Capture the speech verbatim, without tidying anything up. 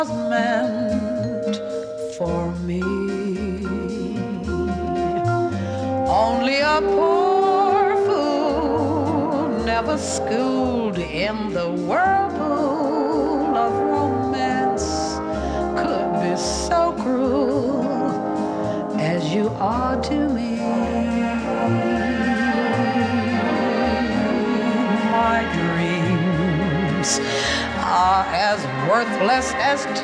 meant for me. Only a poor fool, never schooled in the whirlpool of romance, could be so cruel as you are to me. My dreams are as worthless as